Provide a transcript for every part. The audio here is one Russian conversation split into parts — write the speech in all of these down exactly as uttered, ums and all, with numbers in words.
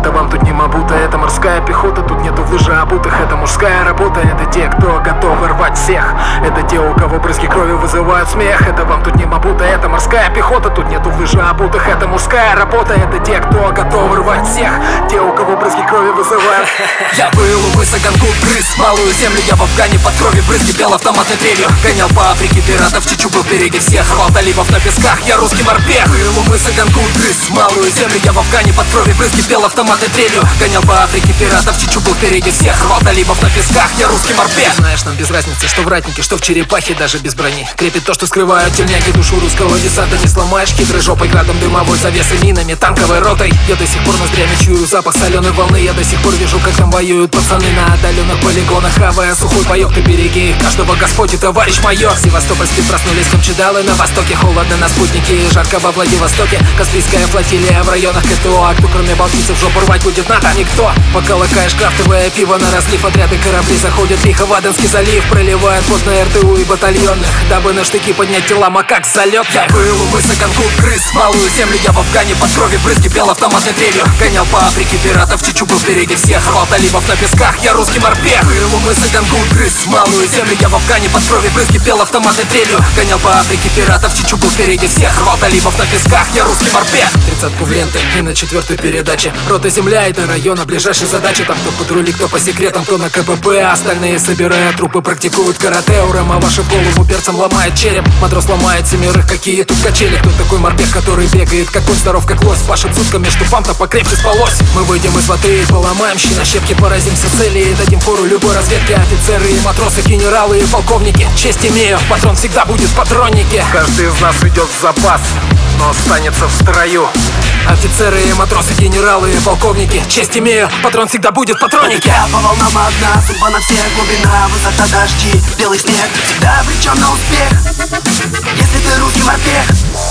Это вам тут не мабута, это морская пехота. Тут нету в лыжи обутых, это мужская работа. Это те, кто готовы рвать всех. Это те, у кого брызги крови вызывают смех. Это вам тут не мабута, это морская пехота. Тут нету в лыжи обутых, это мужская работа. Это те, кто готовы рвать всех. Те, у кого брызги крови вызывают. Я был у мыса Гангут, грыз малую землю. Я в Афгане под крови брызги бел автоматной трелью. Гонял по Африке пиратов, Чичу был впереди всех. Рвал талибов на песках, я русский морпех. Был у мыса Гангут, грыз малую землю. Я в Афгане под крови брызги бел автоматной трелью. Гонял по Африке пиратов, Чичу был впереди всех. Рвал талибов на песках, я русский морпех. Знаешь, нам без разницы, что в ратнике, что в черепахе, даже без брони. Крепит то, что скрывают тельняки, душу русского десанта не сломаешь. Хитрой жопой, градом дымовой завесой, минами, танковой ротой. Я до сих пор ноздрями чую запах соленой волны. Я до сих пор вижу, как там воюют пацаны на отдаленных полигонах. Хавая сухой паёк, ты береги их, каждого Господь и товарищ майор. Севастопольские проснулись камчедалы, на востоке холодно на спутнике и жарко во Владивостоке. Каспийская флотилия в районах КТО, а кто кроме балтийцев жопу рвать будет НАТО? Никто. Пока лакаешь крафтовое пиво на разлив, отряды корабли заходят лихо в Аденский залив. Проливают пот на РТУ и батальонных, дабы на штыки поднять тела макак залет. Я был у мыса Гангут, грыз малую землю. Я в Афгане под крови брызги бел автоматной трелью. Гонял по Африке пиратов, Чичу был впереди всех. Рвал талибов на песках, я русский морпех. Был у мыса Гангут, грыз малую землю. Я в Афгане под крови брызги бел автоматной трелью. Гонял по Африке пиратов, Чичу был впереди всех. Рвал талибов на песках, я русский морпех. Тридцатку в ленты и на четвертой передаче. Рота земля, это района, ближайшая задача. Там кто в патруле, кто по секретам, кто на КПП. Остальные, собирая трупы, практикуют карате. Урема вашу голову перцем ломает череп. Матрос ломает семерых, какие тут качели. Кто такой морпех, который бегает, как он здоров, как лось. Пашет сутками, что фам-то покрепче спалось. Мы выйдем из воды и поломаем щи на щепки, поразимся цели и дадим фору любой разведке. Офицеры и матросы, генералы и полковники, честь имею, патрон всегда будет в патроннике. Каждый из нас идет в запас, но останется в строю. Офицеры и матросы, генералы и полковники, честь имею, патрон всегда будет в патронике. Я по волнам одна, судьба на всех, глубина, высота, дожди, белый снег, всегда обречен на успех, если ты русский морпех.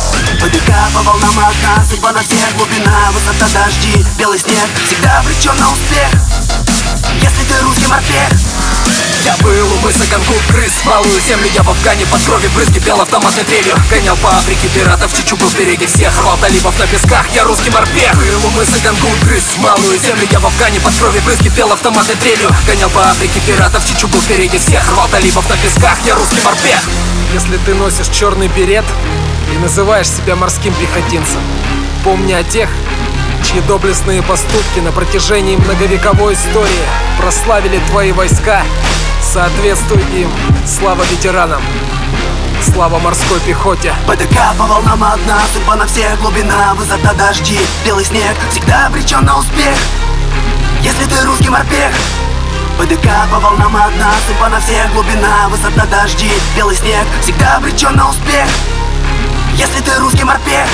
ПДК по волнам одна, судьба на всех, глубина, высота, дожди, белый снег, всегда обречен на успех, если ты русский морпех. Я был у мыса Гангут, грыз малую землю. Я в Афгане под крови брызги бел автоматной трелью. Гонял по Африке пиратов, Чичу был впереди всех. Рвал талибов на песках, я русский морпех. Был у мыса Гангут, грыз малую землю. Я в Афгане под крови брызги бел автоматной трелью. Гонял по Африке пиратов, Чичу был впереди всех. Рвал талибов на песках, я русский морпех. Если ты носишь черный берет и называешь себя морским пехотинцем, помни о тех, чьи доблестные поступки на протяжении многовековой истории прославили твои войска. Соответствуй им. Слава ветеранам, слава морской пехоте. ПДК по волнам одна, судьба на всех, глубина, высота, дожди, белый снег, всегда обречен на успех, если ты русский морпех. ПДК по волнам одна, судьба на всех, глубина, высота, дожди, белый снег, всегда обречен на успех, если ты русский морпех.